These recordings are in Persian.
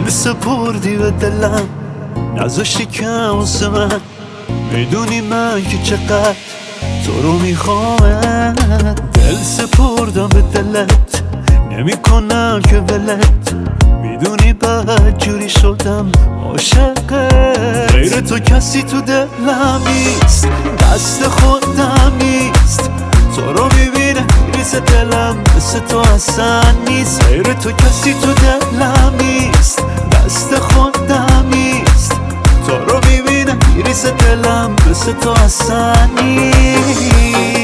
دل سپردی به دلم، نذاشتی کم واسه من. میدونی من که چقدر تو رو میخوام. دل سپردم به دلت، نمی کنم که ولت. میدونی بعد جوری شدم عاشقت. غیر تو کسی تو دلم نیست، دست خودم نیست. تو رو میبینه میریزه دلم، مثل تو اصلا نیست. غیر تو کسی تو دلم نیست، دست خودم نیست. تو رو میبینه میریزه دلم، مثل تو اصلا نیست.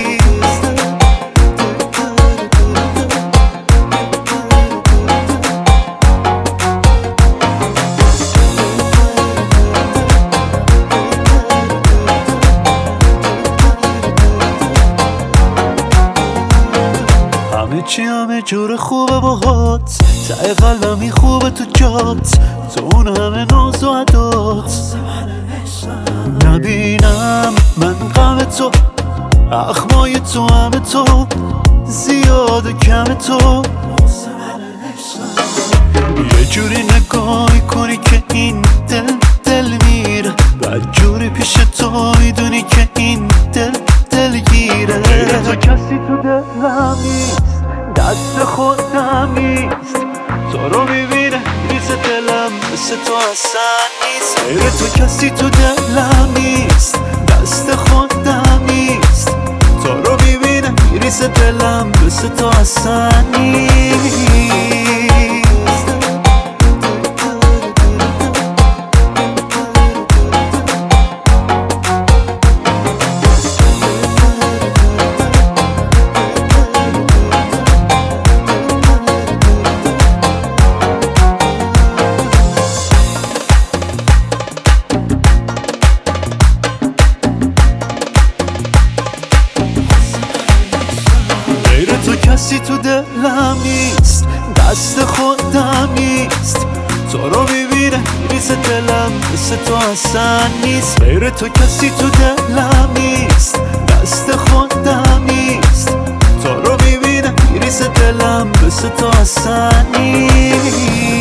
همه جور خوبه باهات، ته قلبمی خوبه تو جات. تو اون همه ناز و عدات نبینم من غم تو، اخمای تو همه تو، زیاد و کم تو. یه جوری نگاه کنی که این دل میره، بعد جوری پیش تو میدونی که این دلگیره. غیر تو کسی تو دلم نیست، دست خودم نیست. تو رو میبینه میریزه دلم، مثل تو اصلا نیست. غیر تو کسی تو دلم نیست، دست خودم نیست. تو رو میبینه میریزه دلم، مثل تو اصلا نیست. کسی تو دلم نیست، دست خودم نیست. تو رو میبینه میریزه دلم، مثل تو اصلا نیست. غیر تو کسی تو دلم نیست، دست خودم نیست. تو رو میبینه میریزه دلم، مثل تو اصلا نیست.